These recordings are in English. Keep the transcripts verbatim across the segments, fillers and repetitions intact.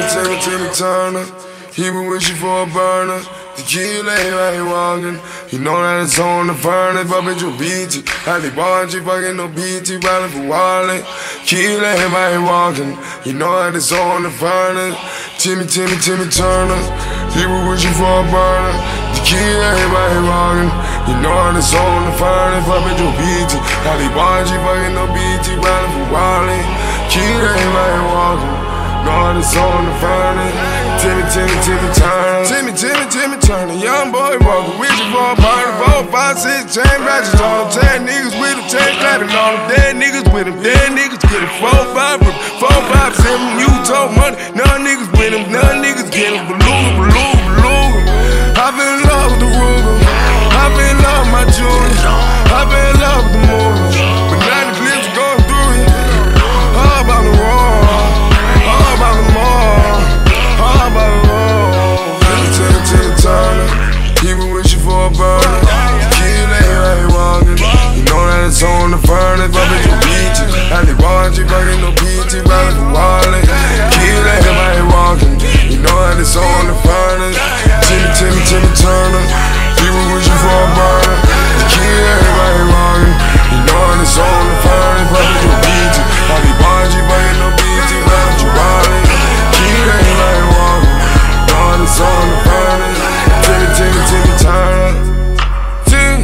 Timmy, Timmy Turner. He been wishing for a burner. The kid lay right walking. You know that it's on the furnace. Bumpin' your B T. Had the bar, she fucking no B T. Riding for Wally. Kid lay right walking. You know that it's on the furnace. Timmy, Timmy, Timmy Turner. He been wishing for a burner. The kid lay right walking. You know that it's on the furnace. Bumpin' your B T. Had the bar, she fucking no B T. Riding for Wally. Kid lay right walking. Know it's on the furnace. Timmy, Timmy, Timmy Turner. Timmy, Timmy, Timmy Turner. Young boy walking with you for a party. Four, five, six, chain ratchets on him. Ten niggas with him, ten clapping on him. Dead niggas with him, dead niggas get him. Four, five, four, five, seven. You told money. None niggas with him, none niggas get him. Beluga, beluga, beluga. I fell in love with the Ruger. I fell in love with my jewelry. I fell in love with the movie. But now the clips going through it. All about the wall. All about the mall, all about the road. Timmy, Timmy Turner, he been wishing for a burner. Kid lay right walking. You know that it's on the furnace. Bumpin' your B T. Had the bar, she fucking no B T. Riding for Wally. Kid lay right walking. You know that it's on the furnace. Timmy, Timmy, Timmy Turner, he been wishing for a burner. Kid lay right walking. You know that it's on the furnace. Bumpin' your B T. Had the bar, she fucking no B T. Riding for Wally. Kid lay right walking. Know that it's on the furnace. Timmy, Timmy, Timmy Turner. Timmy,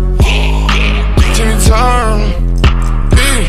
Timmy Turner. Yeah.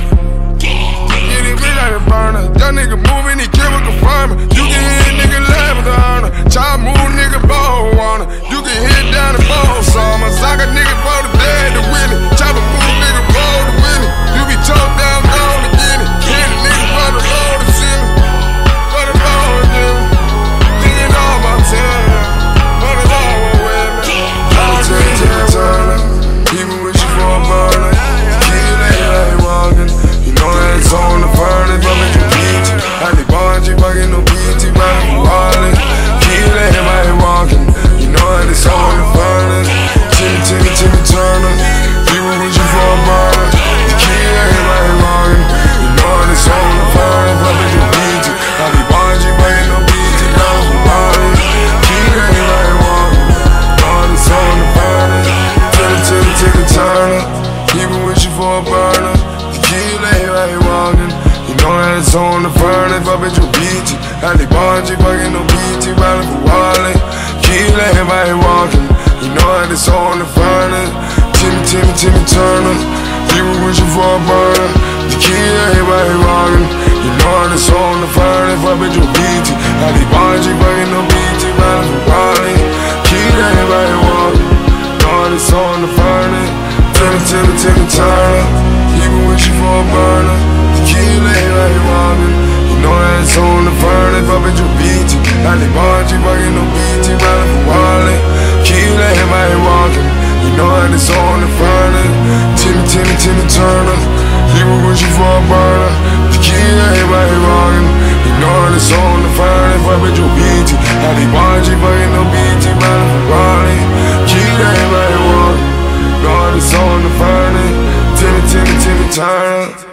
Get it big like a burner. That nigga moving, he kill with the farmer. You can hit a nigga live with the honor. Chop move, nigga, ball wanna. You can hit down the ball summer. Sock a nigga for the dead, the Willie. Chop a move, nigga, roll the Willie. You be choked down, down to get it. Hit a nigga for the load of ceiling. For the load of them. Thinking all about ten. For the load with me. Timmy, Timmy Turner. He been wishing for a burner. Kid lay right walking. You know that it's on the furnace. Bumpin' your B T. Had the bar, she fucking no B T. Riding for Wally. Kid lay right walking. You know that it's on the furnace. Timmy, Timmy, Timmy Turner. He been wishing for a burner. The kid lay right walking. You know that it's on the furnace. Bumpin' your B T. Had the bar, she fucking no B T. Riding for Wally. Kid lay right walking. Know that it's on the furnace. Timmy, Timmy, Timmy Turner. He been wishing for a burner. The kid lay right walking. You know that it's on the furnace. Bumpin' your B T. Had the bar, she fucking no B T. Riding for Wally. Kid lay right walking. You know that it's on the furnace. Timmy, Timmy, Timmy Turner. He been wishing for a burner. The kid lay right walking. You know that it's on the furnace. Bumpin' your B T. Had the bar, she fucking no B T. Riding for Wally. Kid lay right walking. Know that it's on the furnace. Timmy, Timmy, Timmy Turner. He been wishing for a burner. The kid lay right walking. You know that it's on the furnace. Bumpin' your B T. Had the bar, she fucking no B T. Riding for Wally. Kid lay right walking. You know that it's on the furnace. Timmy, Timmy, Timmy Turner. He been wishing for a burner. The kid lay right walking. You know that it's on the furnace. Bumpin' your B T. Had the bar, she fucking no B T. Riding for Wally. Kid lay right walking. Know that it's on the furnace. Timmy, Timmy, Timmy Turner.